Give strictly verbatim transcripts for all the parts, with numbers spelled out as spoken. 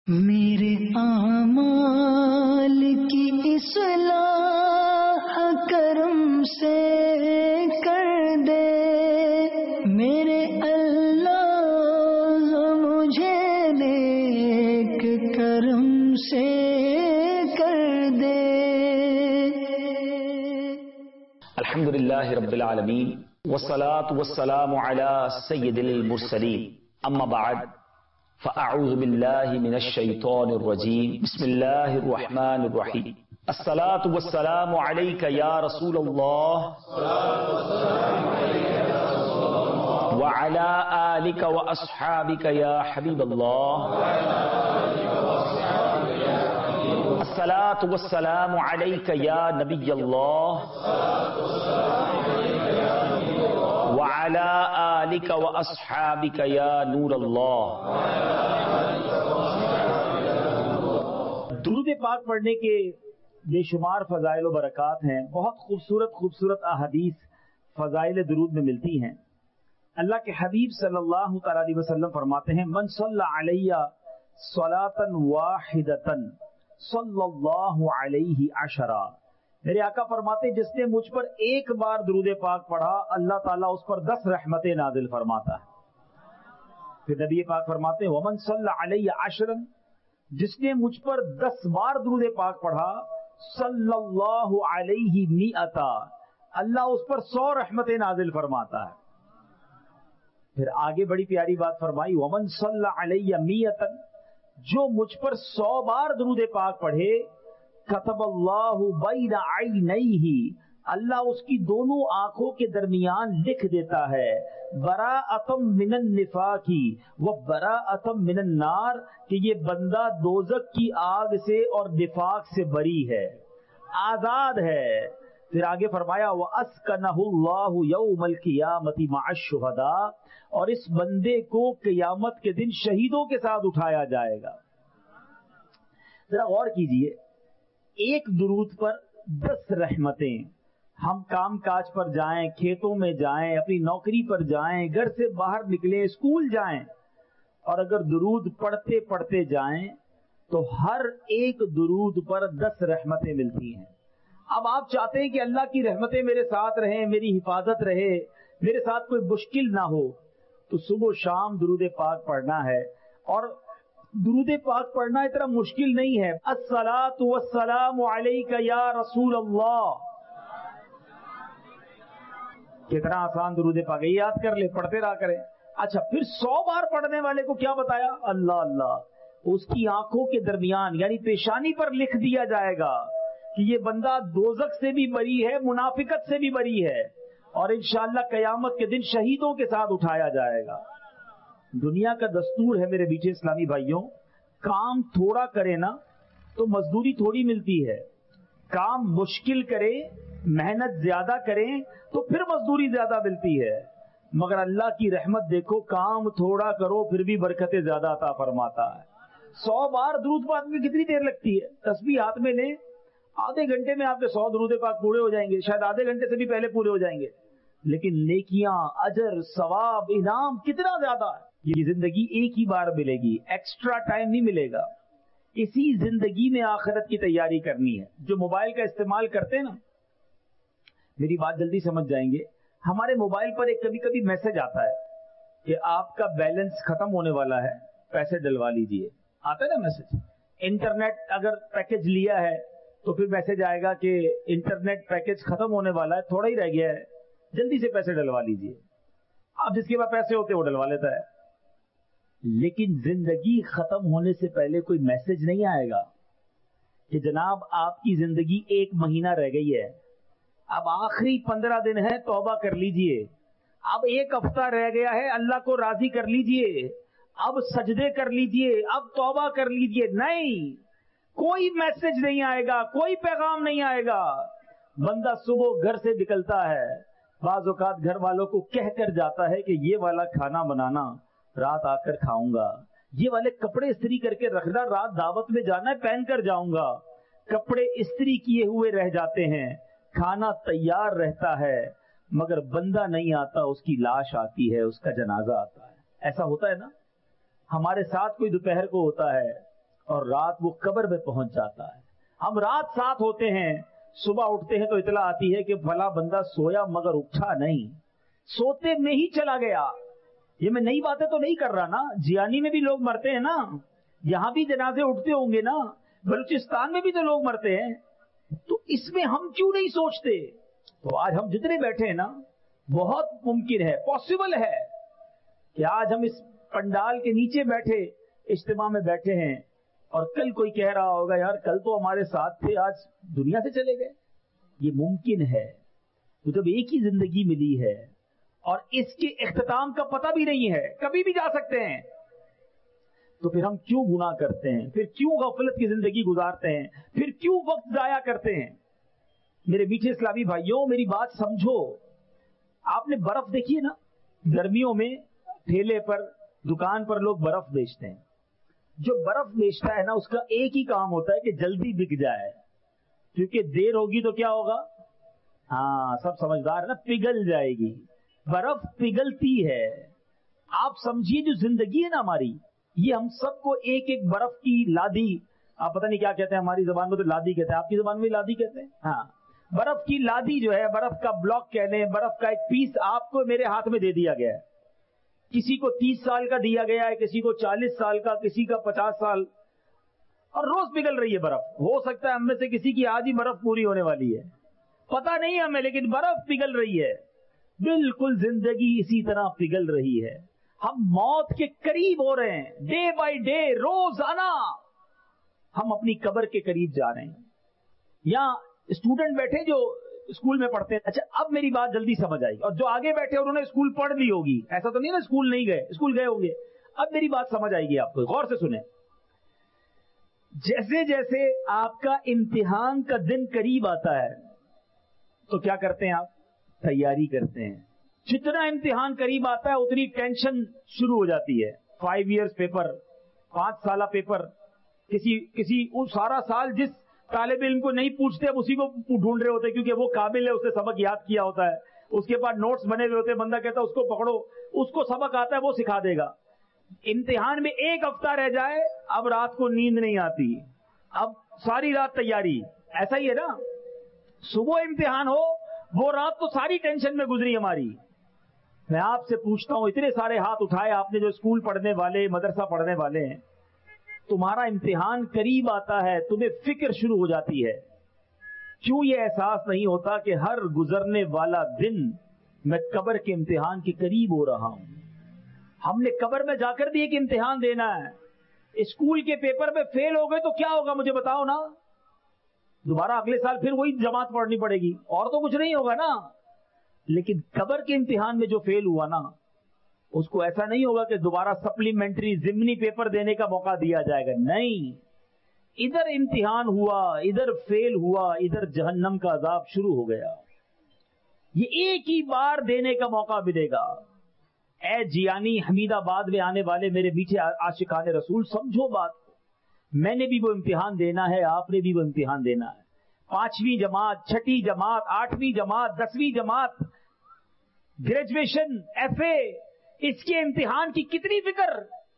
میرے اعمال کی اصلاح کرم سے کر دے، میرے اللہ مجھے نیک کرم سے کر دے۔ الحمدللہ رب العالمین والصلاة والسلام علی سید المرسلین، اما بعد فاعوذ باللہ من الشیطان الرجیم، بسم اللہ الرحمن الرحیم۔ الصلاة والسلام علیک یا رسول اللہ وعلی آلک واصحابک یا حبیب اللہ۔ الصلاة والسلام علیک یا نبی اللہ وعلی آلک واصحابک یا نور اللہ۔ درود پاک پڑھنے کے بے شمار فضائل و برکات ہیں، بہت خوبصورت خوبصورت احادیث فضائل درود میں ملتی ہیں۔ اللہ کے حبیب صلی اللہ تعالی علیہ وسلم فرماتے ہیں، من صلی علیہ صلاۃ واحدۃ صلی اللہ علیہ عشرہ۔ میرے آقا فرماتے ہیں، جس نے مجھ پر ایک بار درود پاک پڑھا اللہ تعالیٰ اس پر دس رحمتیں نازل فرماتا ہے۔ پھر نبی پاک فرماتے ہیں، ومن صلی علیہ عشرا، جس نے مجھ پر دس بار درود پاک پڑھا صلی اللہ علیہ مئتا، اللہ اس پر سو رحمتیں نازل فرماتا ہے۔ پھر آگے بڑی پیاری بات فرمائی، ومن صلی علیہ مئتا، جو مجھ پر سو بار درود پاک پڑھے کتب اللہ بین عینیہ، اللہ اس کی دونوں آنکھوں کے درمیان لکھ دیتا ہے براءۃ من النفاق و براءۃ من النار، کہ یہ بندہ دوزخ کی آگ سے اور نفاق سے بری ہے، آزاد ہے۔ پھر آگے فرمایا وَأَسْكَنَهُ اللَّهُ يَوْمَ الْقِيَامَةِ مَعَ الشُّهَدَاءِ، اور اس بندے کو قیامت کے دن شہیدوں کے ساتھ اٹھایا جائے گا۔ ذرا غور کیجئے، ایک درود پر دس رحمتیں۔ ہم کام کاج پر جائیں، کھیتوں میں جائیں، اپنی نوکری پر جائیں، گھر سے باہر نکلیں، اسکول جائیں، اور اگر درود پڑھتے پڑھتے جائیں تو ہر ایک درود پر دس رحمتیں ملتی ہیں۔ اب آپ چاہتے ہیں کہ اللہ کی رحمتیں میرے ساتھ رہیں، میری حفاظت رہے، میرے ساتھ کوئی مشکل نہ ہو، تو صبح و شام درود پاک پڑھنا ہے۔ اور درود پاک پڑھنا اتنا مشکل نہیں ہے۔ الصلاۃ والسلام علیک یا رسول اللہ، کتنا آسان درود پاک ہے، یاد کر لے، پڑھتے رہا کریں۔ اچھا، پھر سو بار پڑھنے والے کو کیا بتایا؟ اللہ اللہ، اس کی آنکھوں کے درمیان یعنی پیشانی پر لکھ دیا جائے گا کہ یہ بندہ دوزخ سے بھی بری ہے، منافقت سے بھی بری ہے، اور انشاءاللہ قیامت کے دن شہیدوں کے ساتھ اٹھایا جائے گا۔ دنیا کا دستور ہے میرے بیٹے اسلامی بھائیوں، کام تھوڑا کرے نا تو مزدوری تھوڑی ملتی ہے، کام مشکل کرے، محنت زیادہ کریں تو پھر مزدوری زیادہ ملتی ہے۔ مگر اللہ کی رحمت دیکھو، کام تھوڑا کرو پھر بھی برکتیں زیادہ عطا فرماتا ہے۔ سو بار درود پاک میں کتنی دیر لگتی ہے؟ تسبیح ہاتھ میں لیں، آدھے گھنٹے میں آپ کے سو درود پاک پورے ہو جائیں گے، شاید آدھے گھنٹے سے بھی پہلے پورے ہو جائیں گے۔ لیکن نیکیاں، اجر، ثواب، انعام کتنا زیادہ ہے۔ یہ زندگی ایک ہی بار ملے گی، ایکسٹرا ٹائم نہیں ملے گا۔ اسی زندگی میں آخرت کی تیاری کرنی ہے۔ جو موبائل کا استعمال کرتے ہیں نا، میری بات جلدی سمجھ جائیں گے، ہمارے موبائل پر ایک کبھی کبھی میسج آتا ہے کہ آپ کا بیلنس ختم ہونے والا ہے، پیسے ڈلوا لیجئے، آتا ہے نا میسج۔ انٹرنیٹ اگر پیکج لیا ہے تو پھر میسج آئے گا کہ انٹرنیٹ پیکج ختم ہونے والا ہے، تھوڑا ہی رہ گیا ہے، جلدی سے پیسے ڈلوا لیجئے۔ اب جس کے پاس پیسے ہوتے وہ ڈلوا لیتا ہے۔ لیکن زندگی ختم ہونے سے پہلے کوئی میسج نہیں آئے گا کہ جناب آپ کی زندگی ایک مہینہ رہ گئی ہے، اب آخری پندرہ دن ہے، توبہ کر لیجئے، اب ایک ہفتہ رہ گیا ہے، اللہ کو راضی کر لیجئے، اب سجدے کر لیجئے، اب توبہ کر لیجئے۔ نہیں، کوئی میسج نہیں آئے گا، کوئی پیغام نہیں آئے گا۔ بندہ صبح گھر سے نکلتا ہے، بعض اوقات گھر والوں کو کہہ کر جاتا ہے کہ یہ والا کھانا بنانا، رات آ کر کھاؤں گا، یہ والے کپڑے استری کر کے رکھنا، رات دعوت میں جانا ہے پہن کر جاؤں گا۔ کپڑے استری کیے ہوئے رہ جاتے ہیں، کھانا تیار رہتا ہے، مگر بندہ نہیں آتا، اس کی لاش آتی ہے، اس کا جنازہ آتا ہے۔ ایسا ہوتا ہے نا، ہمارے ساتھ کوئی دوپہر کو ہوتا ہے اور رات وہ قبر میں پہنچ جاتا ہے. ہم رات ساتھ ہوتے ہیں, صبح اٹھتے ہیں تو اطلاع آتی ہے کہ فلاں بندہ سویا مگر اٹھا نہیں, سوتے میں ہی چلا گیا. یہ میں نئی باتیں تو نہیں کر رہا نا, جیانی میں بھی لوگ مرتے ہیں نا, یہاں بھی جنازے اٹھتے ہوں گے نا, بلوچستان میں بھی تو لوگ مرتے ہیں. تو اس میں ہم کیوں نہیں سوچتے؟ تو آج ہم جتنے بیٹھے ہیں نا, بہت ممکن ہے, پاسبل ہے کہ آج ہم اس پنڈال کے نیچے بیٹھے اجتماع میں بیٹھے ہیں اور کل کوئی کہہ رہا ہوگا یار کل تو ہمارے ساتھ تھے, آج دنیا سے چلے گئے. یہ ممکن ہے. تو جب ایک ہی زندگی ملی ہے اور اس کے اختتام کا پتہ بھی نہیں ہے, کبھی بھی جا سکتے ہیں, تو پھر ہم کیوں گناہ کرتے ہیں؟ پھر کیوں غفلت کی زندگی گزارتے ہیں؟ پھر کیوں وقت ضائع کرتے ہیں؟ میرے میٹھے اسلامی بھائیوں, میری بات سمجھو. آپ نے برف دیکھی ہے نا, گرمیوں میں ٹھیلے پر, دکان پر لوگ برف بیچتے ہیں. جو برف بیچتا ہے نا, اس کا ایک ہی کام ہوتا ہے کہ جلدی بک جائے, کیونکہ دیر ہوگی تو کیا ہوگا؟ ہاں, سب سمجھدار ہے نا, پگھل جائے گی. برف پگھلتی ہے. آپ سمجھیے جو زندگی ہے نا ہماری, یہ ہم سب کو ایک ایک برف کی لادی, آپ پتہ نہیں کیا کہتے ہیں, ہماری زبان میں تو لادی کہتے ہیں, آپ کی زبان میں لادی کہتے ہیں. ہاں, برف کی لادی جو ہے, برف کا بلاک کہہ لیں, برف کا ایک پیس آپ کو میرے ہاتھ میں دے دیا گیا ہے. کسی کو تیس سال کا دیا گیا ہے, کسی کو چالیس سال کا, کسی کا پچاس سال, اور روز پگھل رہی ہے برف. ہو سکتا ہے ہم میں سے کسی کی آج ہی برف پوری ہونے والی ہے, پتہ نہیں ہمیں, لیکن برف پگھل رہی ہے. بالکل زندگی اسی طرح پگھل رہی ہے. ہم موت کے قریب ہو رہے ہیں, ڈے بائی ڈے, روزانہ ہم اپنی قبر کے قریب جا رہے ہیں. یہاں اسٹوڈنٹ بیٹھے جو اسکول میں پڑھتے ہیں. اچھا, اب میری بات جلدی سمجھ آئی. اور جو آگے بیٹھے انہوں نے اسکول پڑھ لی ہوگی, ایسا تو نہیں نا اسکول نہیں گئے, اسکول گئے ہوں گے. اب میری بات سمجھ آئے گی آپ کو, غور سے سنیں. جیسے جیسے آپ کا امتحان کا دن قریب آتا ہے تو کیا کرتے ہیں آپ؟ تیاری کرتے ہیں. جتنا امتحان قریب آتا ہے اتنی ٹینشن شروع ہو جاتی ہے. فائیو ایئرس پیپر, پانچ سالہ پیپر, کسی کسی سارا سال جس طالب علم کو نہیں پوچھتے اب اسی کو ڈھونڈ رہے ہوتے, کیونکہ وہ قابل ہے, اس نے سبق یاد کیا ہوتا ہے, اس کے پاس نوٹس بنے ہوئے ہوتے ہیں. بندہ کہتا ہے اس کو پکڑو, اس کو سبق آتا ہے, وہ سکھا دے گا. امتحان میں ایک ہفتہ رہ جائے, اب رات کو نیند نہیں آتی, اب ساری رات تیاری. ایسا ہی ہے نا, صبح امتحان ہو, وہ رات تو ساری ٹینشن میں گزری ہماری. میں آپ سے پوچھتا ہوں, اتنے سارے ہاتھ اٹھائے آپ نے جو اسکول پڑھنے والے, مدرسہ پڑھنے والے ہیں, تمہارا امتحان قریب آتا ہے, تمہیں فکر شروع ہو جاتی ہے. کیوں یہ احساس نہیں ہوتا کہ ہر گزرنے والا دن میں قبر کے امتحان کے قریب ہو رہا ہوں؟ ہم نے قبر میں جا کر بھی ایک امتحان دینا ہے. اسکول کے پیپر میں فیل ہو گئے تو کیا ہوگا مجھے بتاؤ نا, دوبارہ اگلے سال پھر وہی جماعت پڑھنی پڑے گی, اور تو کچھ نہیں ہوگا نا. لیکن قبر کے امتحان میں جو فیل ہوا نا, اس کو ایسا نہیں ہوگا کہ دوبارہ سپلیمنٹری ضمنی پیپر دینے کا موقع دیا جائے گا. نہیں, ادھر امتحان ہوا, ادھر فیل ہوا, ادھر جہنم کا عذاب شروع ہو گیا. یہ ایک ہی بار دینے کا موقع ملے گا. اے جیانی حمید آباد میں آنے والے میرے میٹھے عاشقان رسول, سمجھو بات کو. میں نے بھی وہ امتحان دینا ہے, آپ نے بھی وہ امتحان دینا ہے. پانچویں جماعت, چھٹی جماعت, آٹھویں جماعت, دسویں جماعت, گریجویشن, ایف اے, اس کے امتحان کی کتنی فکر,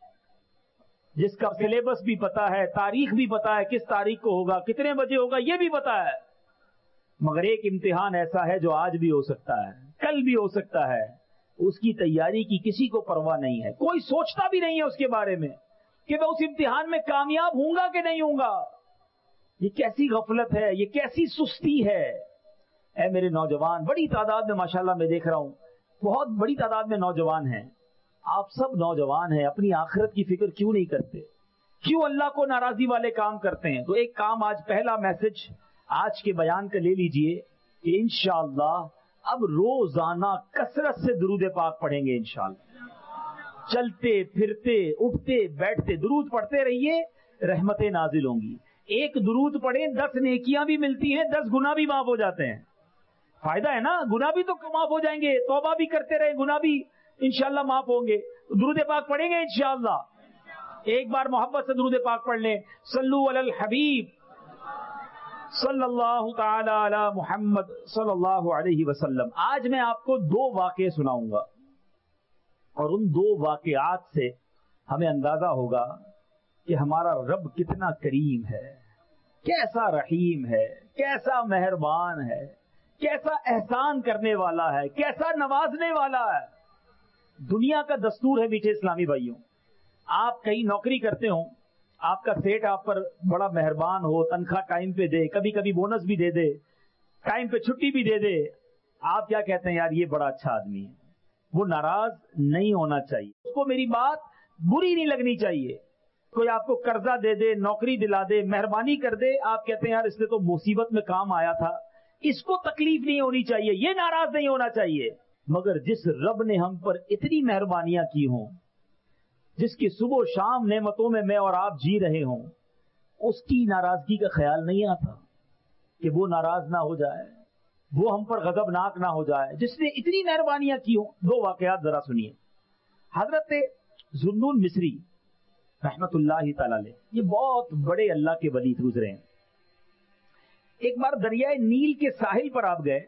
جس کا سلیبس بھی پتا ہے, تاریخ بھی پتا ہے, کس تاریخ کو ہوگا, کتنے بجے ہوگا, یہ بھی پتا ہے. مگر ایک امتحان ایسا ہے جو آج بھی ہو سکتا ہے, کل بھی ہو سکتا ہے. اس کی تیاری کی کسی کو پرواہ نہیں ہے, کوئی سوچتا بھی نہیں ہے اس کے بارے میں کہ میں اس امتحان میں کامیاب ہوں گا کہ نہیں ہوں گا. یہ کیسی غفلت ہے, یہ کیسی سستی ہے. اے میرے نوجوان, بڑی تعداد میں ماشاءاللہ میں دیکھ رہا ہوں, بہت بڑی تعداد میں نوجوان ہیں. آپ سب نوجوان ہیں, اپنی آخرت کی فکر کیوں نہیں کرتے؟ کیوں اللہ کو ناراضی والے کام کرتے ہیں؟ تو ایک کام, آج پہلا میسج آج کے بیان کا لے لیجئے کہ انشاءاللہ اب روزانہ کثرت سے درود پاک پڑھیں گے انشاءاللہ. چلتے پھرتے اٹھتے بیٹھتے درود پڑھتے رہیے, رحمتیں نازل ہوں گی. ایک درود پڑھیں, دس نیکیاں بھی ملتی ہیں, دس گناہ بھی معاف ہو جاتے ہیں. فائدہ ہے نا, گناہ بھی تو معاف ہو جائیں گے, توبہ بھی کرتے رہے, گناہ بھی انشاءاللہ معاف ہوں گے. درود پاک پڑھیں گے انشاءاللہ. ایک بار محبت سے درود پاک پڑھ لیں. صلو علی الحبیب صلی اللہ تعالی علی محمد صلی اللہ علیہ وسلم. آج میں آپ کو دو واقعے سناؤں گا, اور ان دو واقعات سے ہمیں اندازہ ہوگا کہ ہمارا رب کتنا کریم ہے، کیسا رحیم ہے، کیسا مہربان ہے، کیسا احسان کرنے والا ہے، کیسا نوازنے والا ہے۔ دنیا کا دستور ہے میٹھے اسلامی بھائیوں، آپ کہیں نوکری کرتے ہوں، آپ کا سیٹ آپ پر بڑا مہربان ہو، تنخواہ ٹائم پہ دے، کبھی کبھی بونس بھی دے دے، ٹائم پہ چھٹی بھی دے دے، آپ کیا کہتے ہیں؟ یار یہ بڑا اچھا آدمی ہے۔ وہ ناراض نہیں ہونا چاہیے، اس کو میری بات بری نہیں لگنی چاہیے۔ کوئی آپ کو قرضہ دے دے، نوکری دلا دے، مہربانی کر دے، آپ کہتے ہیں یار اس نے تو مصیبت میں کام آیا تھا، اس کو تکلیف نہیں ہونی چاہیے، یہ ناراض نہیں ہونا چاہیے۔ مگر جس رب نے ہم پر اتنی مہربانیاں کی ہوں، جس کی صبح و شام نعمتوں میں میں اور آپ جی رہے ہوں، اس کی ناراضگی کا خیال نہیں آتا کہ وہ ناراض نہ ہو جائے، وہ ہم پر غضبناک نہ ہو جائے، جس نے اتنی مہربانیاں کی ہوں۔ دو واقعات ذرا سنیے۔ حضرت ذوالنون مصری رحمت اللہ تعالی علیہ، یہ بہت بڑے اللہ کے ولی گزرے ہیں۔ ایک بار دریائے نیل کے ساحل پر آپ گئے،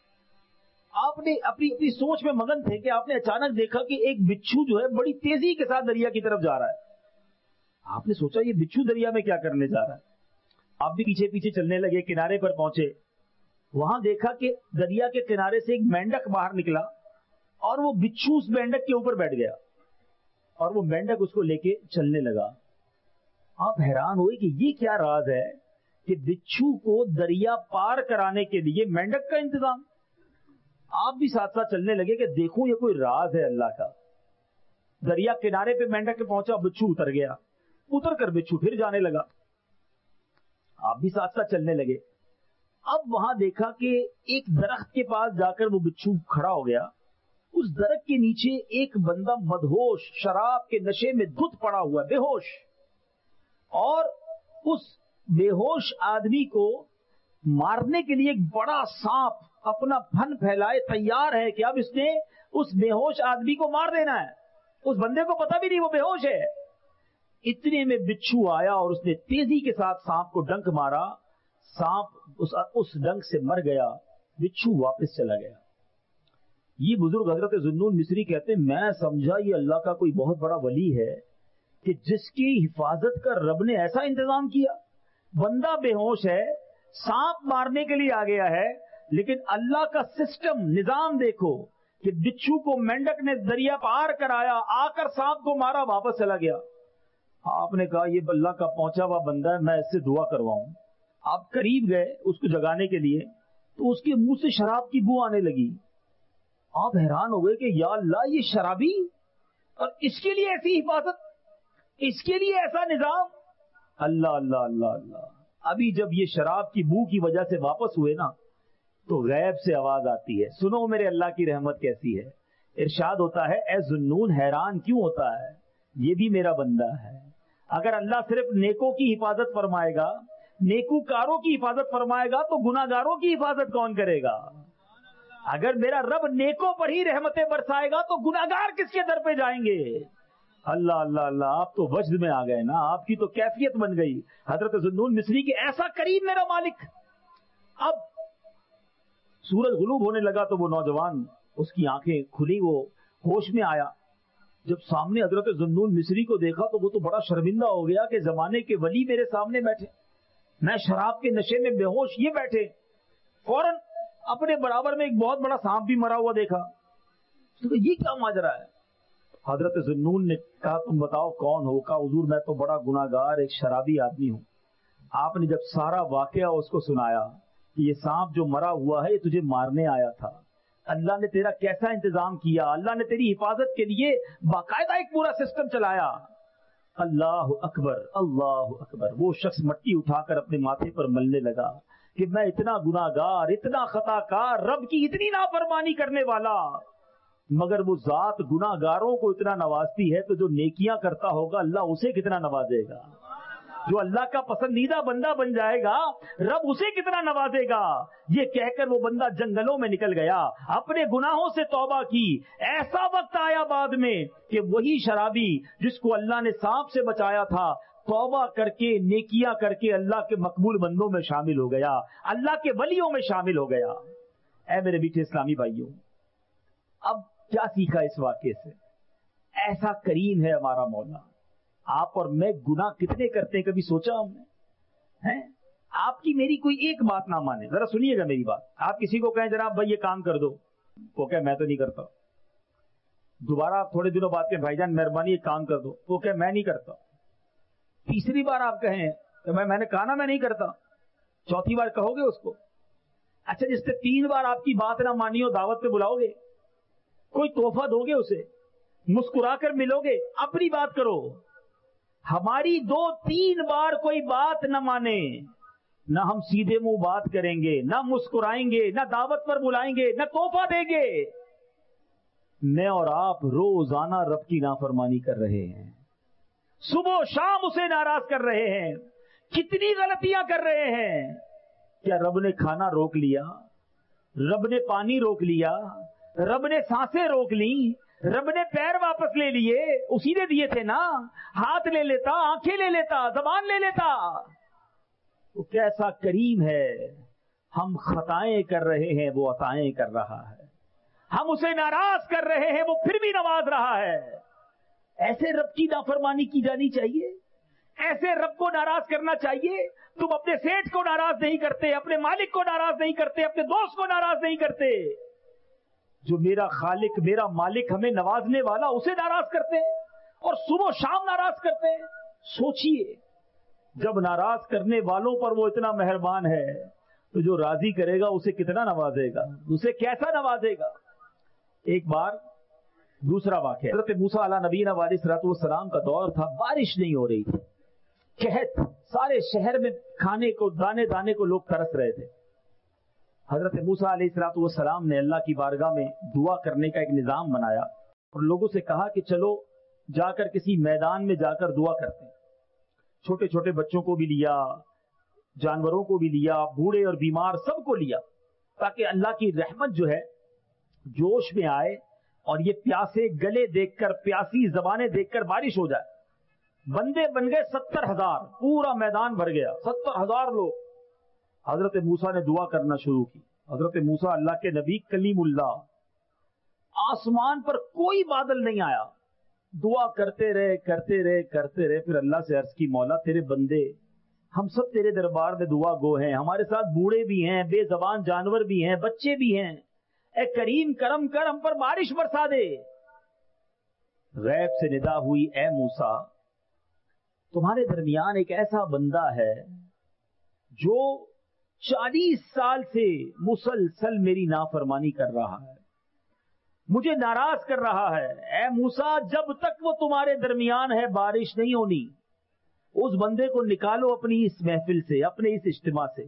آپ نے اپنی اپنی سوچ میں مگن تھے کہ آپ نے اچانک دیکھا کہ ایک بچھو جو ہے بڑی تیزی کے ساتھ دریا کی طرف جا رہا ہے۔ آپ نے سوچا یہ بچھو دریا میں کیا کرنے جا رہا ہے؟ آپ بھی پیچھے پیچھے چلنے لگے، کنارے پر پہنچے، وہاں دیکھا کہ دریا کے کنارے سے ایک مینڈک باہر نکلا اور وہ بچھو اس مینڈک کے اوپر بیٹھ گیا اور وہ مینڈک اس کو لے کے چلنے لگا۔ آپ حیران ہوئے کہ یہ کیا راز ہے کہ بچھو کو دریا پار کرانے کے لیے مینڈک کا انتظام۔ آپ بھی ساتھ ساتھ چلنے لگے کہ دیکھو یہ کوئی راز ہے اللہ کا۔ دریا کنارے پہ مینڈک کے پہنچا، بچھو اتر گیا، اتر کر بچھو پھر جانے لگا۔ آپ بھی ساتھ ساتھ چلنے لگے۔ اب وہاں دیکھا کہ ایک درخت کے پاس جا کر وہ بچھو کھڑا ہو گیا، اس درخت کے نیچے ایک بندہ مدہوش شراب کے نشے میں دھت پڑا ہوا، بے ہوش، اور اس بے ہوش آدمی کو مارنے کے لیے ایک بڑا سانپ اپنا پھن پھیلائے تیار ہے کہ اب اس نے اس بے ہوش آدمی کو مار دینا ہے۔ اس بندے کو پتا بھی نہیں وہ بے ہوش ہے۔ اتنے میں بچھو آیا اور اس نے تیزی کے ساتھ سانپ کو ڈنک مارا، سانپ اس, اس ڈنک سے مر گیا، بچھو واپس چلا گیا۔ یہ بزرگ حضرت ذوالنون مصری کہتے ہیں میں سمجھا یہ اللہ کا کوئی بہت بڑا ولی ہے کہ جس کی حفاظت کا رب نے ایسا انتظام کیا۔ بندہ بے ہوش ہے، سانپ مارنے کے لیے آ گیا ہے، لیکن اللہ کا سسٹم نظام دیکھو کہ بچھو کو مینڈک نے دریا پار کرایا، آ کر سانپ کو مارا، واپس چلا گیا۔ آپ نے کہا یہ اللہ کا پہنچا ہوا بندہ ہے، میں اس سے دعا کرواؤں۔ آپ قریب گئے اس کو جگانے کے لیے تو اس کے منہ سے شراب کی بو آنے لگی۔ آپ حیران ہو گئے کہ یا اللہ یہ شرابی، اور اس کے لیے ایسی حفاظت، اس کے لیے ایسا نظام۔ اللہ اللہ اللہ اللہ۔ ابھی جب یہ شراب کی بو کی وجہ سے واپس ہوئے نا تو غیب سے آواز آتی ہے، سنو میرے اللہ کی رحمت کیسی ہے۔ ارشاد ہوتا ہے اے ذوالنون حیران کیوں ہوتا ہے، یہ بھی میرا بندہ ہے۔ اگر اللہ صرف نیکوں کی حفاظت فرمائے گا، نیکوکاروں کی حفاظت فرمائے گا تو گناہگاروں کی حفاظت کون کرے گا؟ اگر میرا رب نیکوں پر ہی رحمتیں برسائے گا تو گناہگار کس کے در پہ جائیں گے؟ اللہ اللہ اللہ، آپ تو وجد میں آ گئے نا، آپ کی تو کیفیت بن گئی حضرت ذوالنون مصری کی، ایسا کریم میرا مالک۔ اب سورج غروب ہونے لگا تو وہ نوجوان، اس کی آنکھیں کھلی، وہ ہوش میں آیا۔ جب سامنے حضرت ذوالنون مصری کو دیکھا تو وہ تو بڑا شرمندہ ہو گیا کہ زمانے کے ولی میرے سامنے بیٹھے، میں شراب کے نشے میں بے ہوش، یہ بیٹھے۔ فوراً اپنے برابر میں ایک بہت بڑا سانپ بھی مرا ہوا دیکھا، تو یہ کیا ماجرا ہے؟ حضرت ذوالنون نے کہا تم بتاؤ کون ہو؟ کہا حضور میں تو بڑا گناہگار ایک شرابی آدمی ہوں۔ آپ نے جب سارا واقعہ اس کو سنایا کہ یہ سانپ جو مرا ہوا ہے یہ تجھے مارنے آیا تھا، اللہ نے تیرا کیسا انتظام کیا، اللہ نے تیری حفاظت کے لیے باقاعدہ ایک پورا سسٹم چلایا۔ اللہ اکبر اللہ اکبر۔ وہ شخص مٹی اٹھا کر اپنے ماتھے پر ملنے لگا کہ میں اتنا گناہگار، اتنا خطا کار، رب کی اتنی نافرمانی کرنے والا، مگر وہ ذات گناہگاروں کو اتنا نوازتی ہے تو جو نیکیاں کرتا ہوگا اللہ اسے کتنا نوازے گا۔ جو اللہ کا پسندیدہ بندہ بن جائے گا رب اسے کتنا نوازے گا۔ یہ کہہ کر وہ بندہ جنگلوں میں نکل گیا، اپنے گناہوں سے توبہ کی۔ ایسا وقت آیا بعد میں کہ وہی شرابی جس کو اللہ نے سانپ سے بچایا تھا توبہ کر کے، نیکیاں کر کے اللہ کے مقبول بندوں میں شامل ہو گیا، اللہ کے ولیوں میں شامل ہو گیا۔ اے میرے میٹھے اسلامی بھائیوں، اب کیا سیکھا اس واقعے سے؟ ایسا کریم ہے ہمارا مولا، آپ اور میں گناہ کتنے کرتے ہیں، کبھی سوچا ہم نے ہیں؟ آپ کی میری کوئی ایک بات نہ مانے، ذرا سنیے گا میری بات. آپ کسی کو کہیں جناب بھائی یہ کام کر دو، وہ کہ میں تو نہیں کرتا. دوبارہ آپ تھوڑے دنوں بعد کہ بھائی جان مہربانی یہ کام کر دو، وہ کہ میں نہیں کرتا. تیسری بار آپ کہیں کہ میں میں نے کہا نا میں نہیں کرتا، چوتھی بار کہو گے اس کو؟ اچھا جس سے تین بار آپ کی بات نہ مانی ہو دعوت پہ بلاؤ گے، کوئی تحفہ دو گے اسے، مسکرا کر ملو گے، اپنی بات کرو. ہماری دو تین بار کوئی بات نہ مانے، نہ ہم سیدھے منہ بات کریں گے، نہ مسکرائیں گے، نہ دعوت پر بلائیں گے، نہ تحفہ دیں گے. میں اور آپ روزانہ رب کی نافرمانی کر رہے ہیں، صبح و شام اسے ناراض کر رہے ہیں. کتنی غلطیاں کر رہے ہیں. کیا رب نے کھانا روک لیا؟ رب نے پانی روک لیا؟ رب نے سانسیں روک لی؟ رب نے پیر واپس لے لیے؟ اسی نے دیے تھے نا. ہاتھ لے لیتا، آنکھیں لے لیتا، زبان لے لیتا. وہ کیسا کریم ہے. ہم خطائیں کر رہے ہیں، وہ عطائیں کر رہا ہے. ہم اسے ناراض کر رہے ہیں، وہ پھر بھی نواز رہا ہے. ایسے رب کی نافرمانی کی جانی چاہیے؟ ایسے رب کو ناراض کرنا چاہیے؟ تم اپنے سیٹھ کو ناراض نہیں کرتے، اپنے مالک کو ناراض نہیں کرتے، اپنے دوست کو ناراض نہیں کرتے. جو میرا خالق میرا مالک ہمیں نوازنے والا اسے ناراض کرتے ہیں اور صبح و شام ناراض کرتے ہیں. سوچئے جب ناراض کرنے والوں پر وہ اتنا مہربان ہے تو جو راضی کرے گا اسے کتنا نوازے گا، اسے کیسا نوازے گا. ایک بار دوسرا واقعہ، حضرت موسیٰ علیہ نبینا علیہ الصلوۃ والسلام کا دور تھا، بارش نہیں ہو رہی تھی، قحط، سارے شہر میں کھانے کو دانے دانے کو لوگ ترس رہے تھے. حضرت موسیٰ علیہ الصلوۃ والسلام نے اللہ کی بارگاہ میں دعا کرنے کا ایک نظام بنایا اور لوگوں سے کہا کہ چلو جا کر کسی میدان میں جا کر دعا کرتے ہیں. چھوٹے چھوٹے بچوں کو بھی لیا، جانوروں کو بھی لیا، بوڑھے اور بیمار سب کو لیا، تاکہ اللہ کی رحمت جو ہے جوش میں آئے اور یہ پیاسے گلے دیکھ کر، پیاسی زبانیں دیکھ کر بارش ہو جائے. بندے بن گئے ستر ہزار، پورا میدان بھر گیا، ستر ہزار لوگ. حضرت موسیٰ نے دعا کرنا شروع کی. حضرت موسیٰ اللہ کے نبی کلیم اللہ، آسمان پر کوئی بادل نہیں آیا، دعا کرتے رہے کرتے رہے کرتے رہے. پھر اللہ سے عرض کی مولا تیرے بندے ہم سب تیرے دربار میں دعا گو ہیں، ہمارے ساتھ بوڑھے بھی ہیں، بے زبان جانور بھی ہیں، بچے بھی ہیں. اے کریم کرم کر ہم پر بارش برسا دے. غیب سے ندا ہوئی اے موسیٰ تمہارے درمیان ایک ایسا بندہ ہے جو چالیس سال سے مسلسل میری نافرمانی کر رہا ہے، مجھے ناراض کر رہا ہے. اے موسیٰ جب تک وہ تمہارے درمیان ہے بارش نہیں ہونی. اس بندے کو نکالو اپنی اس محفل سے، اپنے اس اجتماع سے.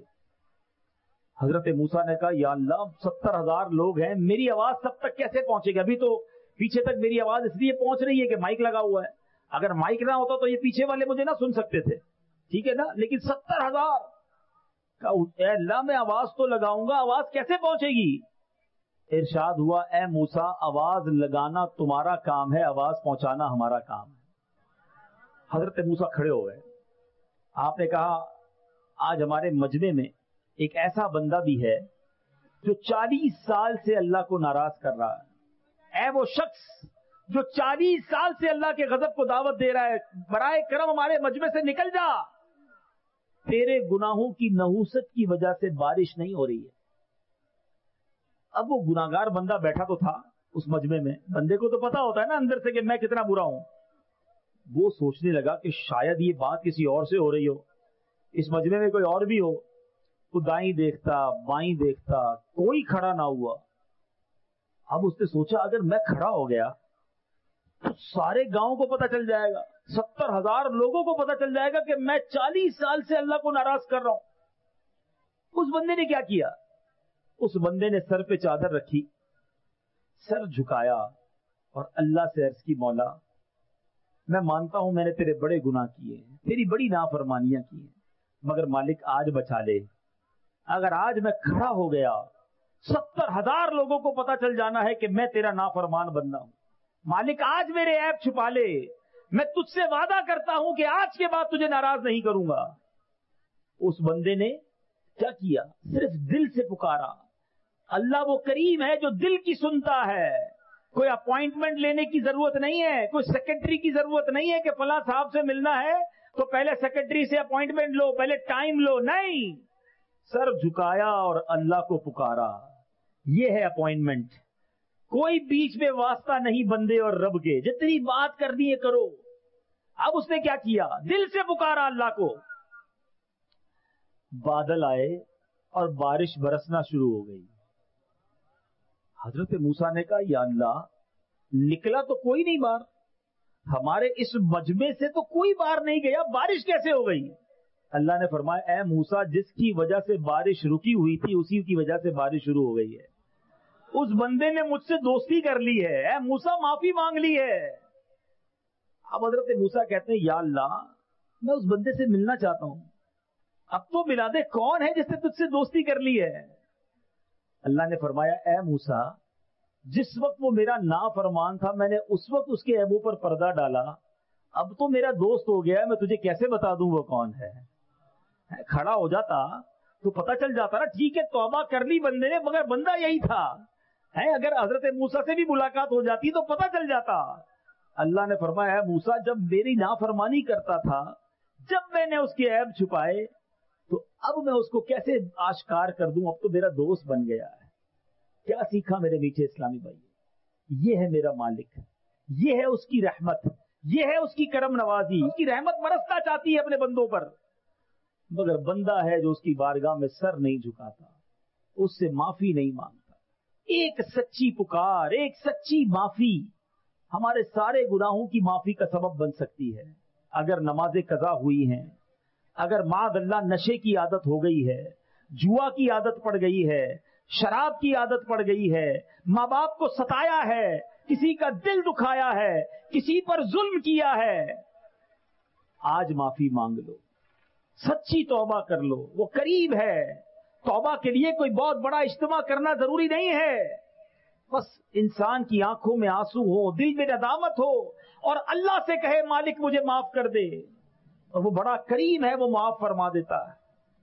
حضرت موسیٰ نے کہا یا اللہ ستر ہزار لوگ ہیں، میری آواز سب تک کیسے پہنچے گی؟ ابھی تو پیچھے تک میری آواز اس لیے پہنچ رہی ہے کہ مائک لگا ہوا ہے. اگر مائک نہ ہوتا تو یہ پیچھے والے مجھے نہ سن سکتے تھے، ٹھیک ہے نا؟ لیکن ستر ہزار کا اے اللہ میں آواز تو لگاؤں گا، آواز کیسے پہنچے گی؟ ارشاد ہوا اے موسیٰ آواز لگانا تمہارا کام ہے، آواز پہنچانا ہمارا کام ہے. حضرت موسیٰ کھڑے ہو گئے. آپ نے کہا آج ہمارے مجمع میں ایک ایسا بندہ بھی ہے جو چالیس سال سے اللہ کو ناراض کر رہا ہے. اے وہ شخص جو چالیس سال سے اللہ کے غضب کو دعوت دے رہا ہے، برائے کرم ہمارے مجمع سے نکل جا، تیرے گناہوں کی نحوست کی وجہ سے بارش نہیں ہو رہی ہے. اب وہ گناہگار بندہ بیٹھا تو تھا اس مجمع میں، بندے کو تو پتا ہوتا ہے نا اندر سے کہ میں کتنا برا ہوں. وہ سوچنے لگا کہ شاید یہ بات کسی اور سے ہو رہی ہو، اس مجمع میں کوئی اور بھی ہو. وہ دائیں دیکھتا بائیں دیکھتا، کوئی کھڑا نہ ہوا. اب اس نے سوچا اگر میں کھڑا ہو گیا تو سارے گاؤں کو پتا چل جائے گا، ستر ہزار لوگوں کو پتا چل جائے گا کہ میں چالیس سال سے اللہ کو ناراض کر رہا ہوں. اس بندے نے کیا کیا؟ اس بندے نے سر پہ چادر رکھی، سر جھکایا اور اللہ سے عرض کی مولا میں مانتا ہوں میں نے تیرے بڑے گناہ کیے ہیں، تیری بڑی نافرمانیاں کی ہیں، مگر مالک آج بچا لے. اگر آج میں کھڑا ہو گیا ستر ہزار لوگوں کو پتا چل جانا ہے کہ میں تیرا نافرمان بندہ ہوں. مالک آج میرے عیب چھپا لے، میں تجھ سے وعدہ کرتا ہوں کہ آج کے بعد تجھے ناراض نہیں کروں گا. اس بندے نے کیا کیا؟ صرف دل سے پکارا. اللہ وہ کریم ہے جو دل کی سنتا ہے. کوئی اپوائنٹمنٹ لینے کی ضرورت نہیں ہے, کوئی سیکرٹری کی ضرورت نہیں ہے کہ فلاں صاحب سے ملنا ہے تو پہلے سیکرٹری سے اپوائنٹمنٹ لو, پہلے ٹائم لو. نہیں, سر جھکایا اور اللہ کو پکارا, یہ ہے اپوائنٹمنٹ. کوئی بیچ میں واسطہ نہیں بندے اور رب کے, جتنی بات کرنی ہے کرو. اب اس نے کیا کیا, دل سے پکارا اللہ کو. بادل آئے اور بارش برسنا شروع ہو گئی. حضرت موسیٰ نے کہا یا اللہ, نکلا تو کوئی نہیں باہر, ہمارے اس مجمع سے تو کوئی باہر نہیں گیا, بارش کیسے ہو گئی؟ اللہ نے فرمایا اے موسیٰ, جس کی وجہ سے بارش رکی ہوئی تھی اسی کی وجہ سے بارش شروع ہو گئی ہے. اس بندے نے مجھ سے دوستی کر لی ہے, اے موسیٰ معافی مانگ لی ہے. اب حضرت موسیٰ کہتے ہیں یا اللہ, میں اس بندے سے ملنا چاہتا ہوں, اب تو ملا دے, کون ہے جس نے تجھ سے دوستی کر لی ہے؟ اللہ نے فرمایا اے موسیٰ, جس وقت وہ میرا نافرمان تھا میں نے اس وقت اس کے عیبوں پر پردہ ڈالا, اب تو میرا دوست ہو گیا, میں تجھے کیسے بتا دوں وہ کون ہے؟ کھڑا ہو جاتا تو پتہ چل جاتا نا, ٹھیک ہے توبہ کر لی بندے نے مگر بندہ یہی تھا. اگر حضرت موسیٰ سے بھی ملاقات ہو جاتی تو پتہ چل جاتا. اللہ نے فرمایا اے موسیٰ, جب میری نافرمانی کرتا تھا, جب میں نے اس کے عیب چھپائے, تو اب میں اس کو کیسے آشکار کر دوں؟ اب تو میرا دوست بن گیا ہے. کیا سیکھا میرے میٹھے اسلامی بھائی؟ یہ ہے میرا مالک, یہ ہے اس کی رحمت, یہ ہے اس کی کرم نوازی. اس کی رحمت برسنا چاہتی ہے اپنے بندوں پر, مگر بندہ ہے جو اس کی بارگاہ میں سر نہیں جھکاتا, اس سے معافی نہیں مانگتا. ایک سچی پکار, ایک سچی معافی ہمارے سارے گناہوں کی معافی کا سبب بن سکتی ہے. اگر نمازیں قضا ہوئی ہیں, اگر معاذ اللہ نشے کی عادت ہو گئی ہے, جوا کی عادت پڑ گئی ہے, شراب کی عادت پڑ گئی ہے, ماں باپ کو ستایا ہے, کسی کا دل دکھایا ہے, کسی پر ظلم کیا ہے, آج معافی مانگ لو, سچی توبہ کر لو, وہ قریب ہے. توبہ کے لیے کوئی بہت بڑا اجتماع کرنا ضروری نہیں ہے, بس انسان کی آنکھوں میں آنسو ہو, دل میں ندامت ہو, اور اللہ سے کہے مالک مجھے معاف کر دے, اور وہ بڑا کریم ہے, وہ معاف فرما دیتا ہے.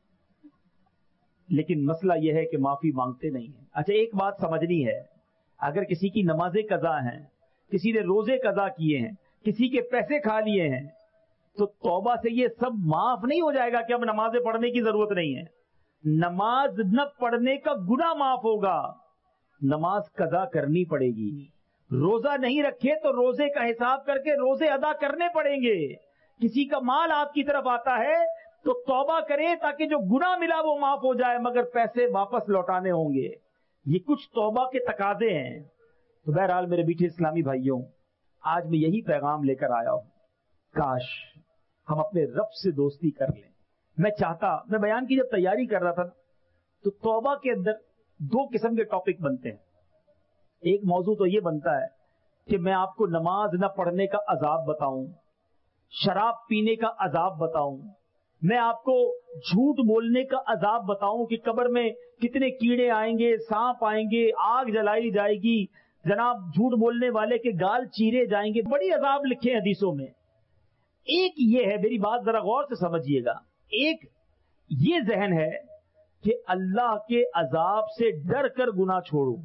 لیکن مسئلہ یہ ہے کہ معافی مانگتے نہیں ہیں. اچھا ایک بات سمجھنی ہے, اگر کسی کی نمازیں قضا ہیں, کسی نے روزے قضا کیے ہیں, کسی کے پیسے کھا لیے ہیں, تو توبہ سے یہ سب معاف نہیں ہو جائے گا کہ اب نمازیں پڑھنے کی ضرورت نہیں ہے. نماز نہ پڑھنے کا گناہ معاف ہوگا, نماز قضا کرنی پڑے گی. روزہ نہیں رکھے تو روزے کا حساب کر کے روزے ادا کرنے پڑیں گے. کسی کا مال آپ کی طرف آتا ہے تو توبہ کرے تاکہ جو گناہ ملا وہ معاف ہو جائے, مگر پیسے واپس لوٹانے ہوں گے. یہ کچھ توبہ کے تقاضے ہیں. تو بہرحال میرے میٹھے اسلامی بھائیوں, آج میں یہی پیغام لے کر آیا ہوں, کاش ہم اپنے رب سے دوستی کر لیں. میں چاہتا, میں بیان کی جب تیاری کر رہا تھا تو توبہ کے اندر دو قسم کے ٹاپک بنتے ہیں. ایک موضوع تو یہ بنتا ہے کہ میں آپ کو نماز نہ پڑھنے کا عذاب بتاؤں, شراب پینے کا عذاب بتاؤں, میں آپ کو جھوٹ بولنے کا عذاب بتاؤں کہ قبر میں کتنے کیڑے آئیں گے, سانپ آئیں گے, آگ جلائی جائے گی, جناب جھوٹ بولنے والے کے گال چیرے جائیں گے, بڑی عذاب لکھے ہیں حدیثوں میں. ایک یہ ہے, میری بات ذرا غور سے سمجھیے گا, ایک یہ ذہن ہے کہ اللہ کے عذاب سے ڈر کر گناہ چھوڑوں,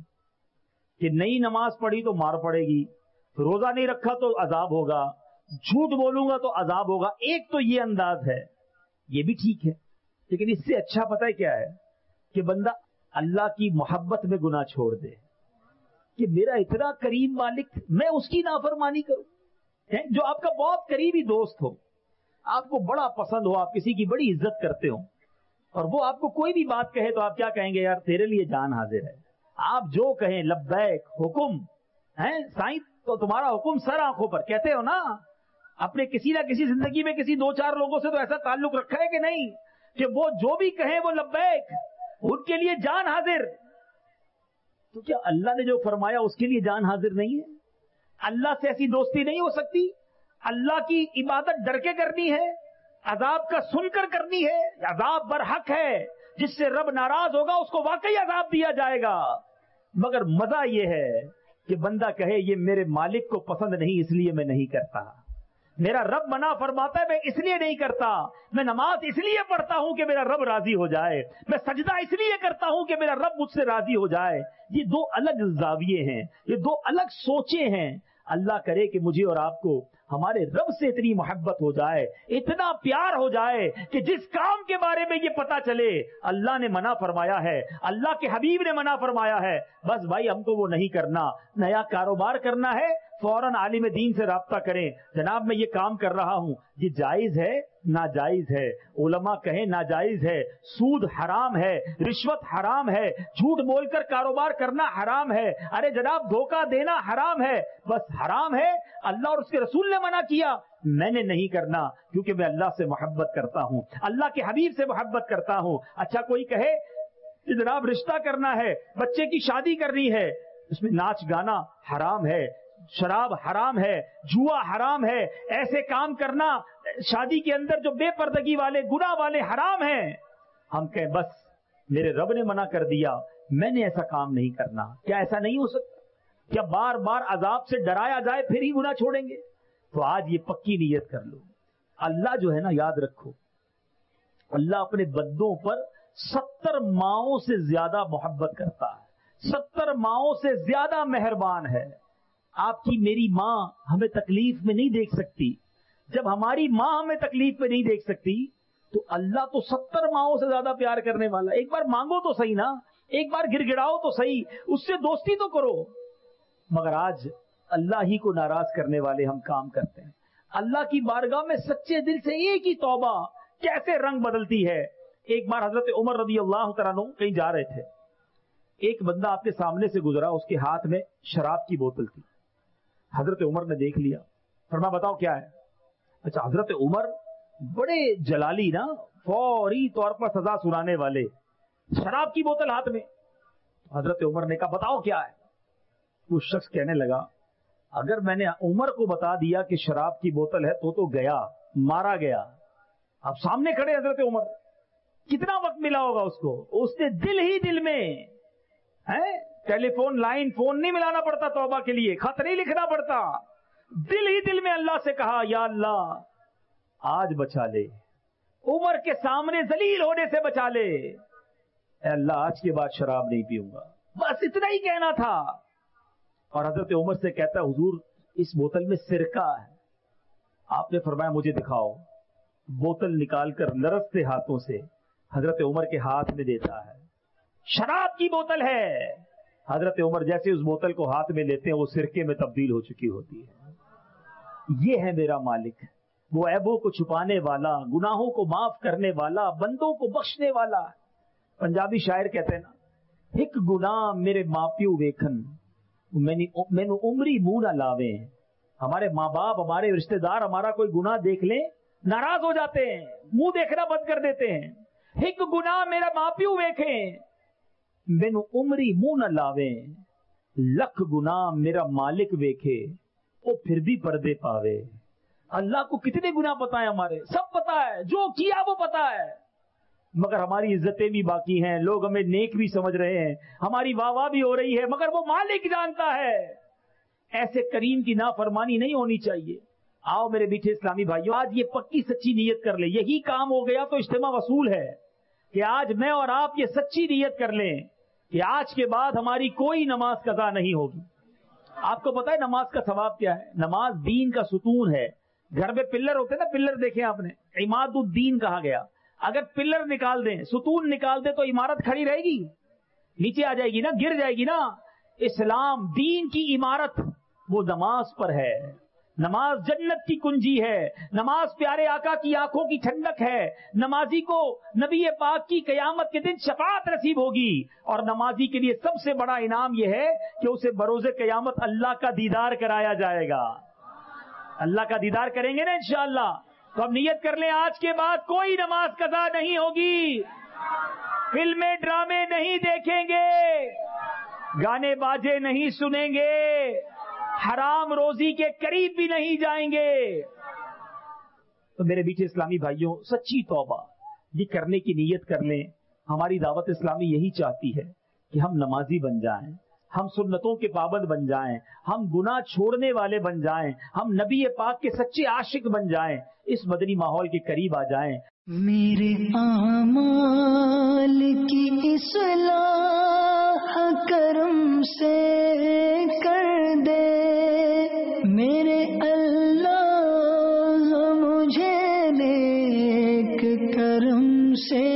کہ نئی نماز پڑھی تو مار پڑے گی, روزہ نہیں رکھا تو عذاب ہوگا, جھوٹ بولوں گا تو عذاب ہوگا. ایک تو یہ انداز ہے, یہ بھی ٹھیک ہے, لیکن اس سے اچھا پتہ ہے کیا ہے, کہ بندہ اللہ کی محبت میں گناہ چھوڑ دے, کہ میرا اتنا کریم مالک, میں اس کی نافرمانی کروں. جو آپ کا بہت قریبی دوست ہو, آپ کو بڑا پسند ہو, آپ کسی کی بڑی عزت کرتے ہو, اور وہ آپ کو کوئی بھی بات کہے تو آپ کیا کہیں گے, یار تیرے لیے جان حاضر ہے, آپ جو کہیں لبیک, حکم ہے سائیں, تو تمہارا حکم سر آنکھوں پر, کہتے ہو نا. اپنے کسی نہ کسی زندگی میں کسی دو چار لوگوں سے تو ایسا تعلق رکھا ہے کہ نہیں, کہ وہ جو بھی کہیں وہ لبیک, ان کے لیے جان حاضر. تو کیا اللہ نے جو فرمایا اس کے لیے جان حاضر نہیں ہے؟ اللہ سے ایسی دوستی نہیں ہو سکتی. اللہ کی عبادت ڈر کے کرنی ہے, عذاب کا سن کر کرنی ہے. عذاب برحق ہے, جس سے رب ناراض ہوگا اس کو واقعی عذاب دیا جائے گا. مگر مزہ یہ ہے کہ بندہ کہے یہ میرے مالک کو پسند نہیں اس لیے میں نہیں کرتا, میرا رب منع فرماتا ہے میں اس لیے نہیں کرتا, میں نماز اس لیے پڑھتا ہوں کہ میرا رب راضی ہو جائے, میں سجدہ اس لیے کرتا ہوں کہ میرا رب مجھ سے راضی ہو جائے. یہ دو الگ زاویے ہیں, یہ دو الگ سوچیں ہیں. اللہ کرے کہ مجھے اور آپ کو ہمارے رب سے اتنی محبت ہو جائے, اتنا پیار ہو جائے کہ جس کام کے بارے میں یہ پتا چلے اللہ نے منع فرمایا ہے, اللہ کے حبیب نے منع فرمایا ہے, بس بھائی ہم کو وہ نہیں کرنا. نیا کاروبار کرنا ہے فوراً عالم دین سے رابطہ کریں, جناب میں یہ کام کر رہا ہوں, یہ جائز ہے ناجائز ہے؟ علماء کہیں ناجائز ہے, سود حرام ہے, رشوت حرام ہے, جھوٹ بول کر کاروبار کرنا حرام ہے, ارے جناب دھوکہ دینا حرام ہے, بس حرام ہے, اللہ اور اس کے رسول نے منع کیا, میں نے نہیں کرنا کیونکہ میں اللہ سے محبت کرتا ہوں, اللہ کے حبیب سے محبت کرتا ہوں. اچھا کوئی کہے کہ جناب رشتہ کرنا ہے, بچے کی شادی کرنی ہے, اس میں ناچ گانا حرام ہے, شراب حرام ہے, جوا حرام ہے, ایسے کام کرنا شادی کے اندر جو بے پردگی والے گناہ والے حرام ہیں. ہم کہیں بس میرے رب نے منع کر دیا, میں نے ایسا کام نہیں کرنا. کیا ایسا نہیں ہو سکتا؟ کیا بار بار عذاب سے ڈرایا جائے پھر ہی گناہ چھوڑیں گے؟ تو آج یہ پکی نیت کر لو. اللہ جو ہے نا, یاد رکھو, اللہ اپنے بندوں پر ستر ماؤں سے زیادہ محبت کرتا ہے, ستر ماؤں سے زیادہ مہربان ہے. آپ کی میری ماں ہمیں تکلیف میں نہیں دیکھ سکتی, جب ہماری ماں ہمیں تکلیف میں نہیں دیکھ سکتی تو اللہ تو ستر ماؤں سے زیادہ پیار کرنے والا. ایک بار مانگو تو صحیح نا, ایک بار گر گڑاؤ تو صحیح, اس سے دوستی تو کرو. مگر آج اللہ ہی کو ناراض کرنے والے ہم کام کرتے ہیں. اللہ کی بارگاہ میں سچے دل سے ایک ہی توبہ کیسے رنگ بدلتی ہے. ایک بار حضرت عمر رضی اللہ تعالیٰ عنہ کہیں جا رہے تھے, ایک بندہ آپ کے سامنے سے گزرا, اس کے ہاتھ میں شراب کی بوتل تھی. حضرت عمر نے دیکھ لیا, فرمایا بتاؤ کیا ہے. اچھا حضرت عمر بڑے جلالی نا, فوری طور پر سزا سنانے والے, شراب کی بوتل ہاتھ میں. حضرت عمر نے کہا بتاؤ کیا ہے. وہ شخص کہنے لگا اگر میں نے عمر کو بتا دیا کہ شراب کی بوتل ہے تو تو گیا, مارا گیا. اب سامنے کھڑے حضرت عمر, کتنا وقت ملا ہوگا اس کو, اس نے دل ہی دل میں ہے, ٹیلی فون لائن فون نہیں ملانا پڑتا توبہ کے لیے, خط نہیں لکھنا پڑتا, دل ہی دل میں اللہ سے کہا یا اللہ آج بچا لے, عمر کے سامنے ذلیل ہونے سے بچا لے, اے اللہ آج کے بعد شراب نہیں پیوں گا. بس اتنا ہی کہنا تھا. اور حضرت عمر سے کہتا ہے حضور اس بوتل میں سرکہ ہے. آپ نے فرمایا مجھے دکھاؤ. بوتل نکال کر لرزتے ہاتھوں سے حضرت عمر کے ہاتھ میں دیتا ہے, شراب کی بوتل ہے. حضرت عمر جیسے اس بوتل کو ہاتھ میں لیتے ہیں وہ سرکے میں تبدیل ہو چکی ہوتی ہے. یہ ہے میرا مالک, وہ عیبوں کو چھپانے والا, گناہوں کو معاف کرنے والا, بندوں کو بخشنے والا. پنجابی شاعر کہتے ہیں نا, ایک گناہ میرے ماں پیو ویکھن مینو عمری منہ نہ لاویں. ہمارے ماں باپ, ہمارے رشتہ دار ہمارا کوئی گناہ دیکھ لیں ناراض ہو جاتے ہیں, منہ دیکھنا بند کر دیتے ہیں. ایک گناہ میرا ماں پیو ویکھیں مینو عمری منہ نہ لاویں, لکھ گناہ میرا مالک ویکھے وہ پھر بھی پردے پاوے. اللہ کو کتنے گناہ پتا ہے, ہمارے سب پتا ہے, جو کیا وہ پتا ہے, مگر ہماری عزتیں بھی باقی ہیں, لوگ ہمیں نیک بھی سمجھ رہے ہیں, ہماری واہ واہ بھی ہو رہی ہے, مگر وہ مالک جانتا ہے. ایسے کریم کی نافرمانی نہیں ہونی چاہیے. آؤ میرے میٹھے اسلامی بھائیوں, آج یہ پکی سچی نیت کر لیں. یہی کام ہو گیا تو اجتماع وصول ہے کہ آج میں اور آپ یہ سچی نیت کر لیں کہ آج کے بعد ہماری کوئی نماز قضا نہیں ہوگی. آپ کو پتا ہے نماز کا ثواب کیا ہے؟ نماز دین کا ستون ہے. گھر میں پلر ہوتے نا, پلر دیکھیں آپ نے, عماد الدین کہا گیا. اگر پلر نکال دیں, ستون نکال دیں تو عمارت کھڑی رہے گی, نیچے آ جائے گی نا, گر جائے گی نا. اسلام دین کی عمارت وہ نماز پر ہے. نماز جنت کی کنجی ہے. نماز پیارے آقا کی آنکھوں کی ٹھنڈک ہے. نمازی کو نبی پاک کی قیامت کے دن شفاعت نصیب ہوگی. اور نمازی کے لیے سب سے بڑا انعام یہ ہے کہ اسے بروز قیامت اللہ کا دیدار کرایا جائے گا. اللہ کا دیدار کریں گے نا انشاءاللہ. تو اب نیت کر لیں آج کے بعد کوئی نماز قضا نہیں ہوگی, فلمیں ڈرامے نہیں دیکھیں گے, گانے باجے نہیں سنیں گے, حرام روزی کے قریب بھی نہیں جائیں گے. تو میرے بیچے اسلامی بھائیوں, سچی توبہ یہ کرنے کی نیت کر لیں. ہماری دعوت اسلامی یہی چاہتی ہے کہ ہم نمازی بن جائیں, ہم سنتوں کے پابند بن جائیں، ہم گناہ چھوڑنے والے بن جائیں، ہم نبی پاک کے سچے عاشق بن جائیں، اس مدنی ماحول کے قریب آ جائیں۔ میرے اعمال کی اصلاح کرم سے کر دے، میرے اللہ مجھے نیک کرم سے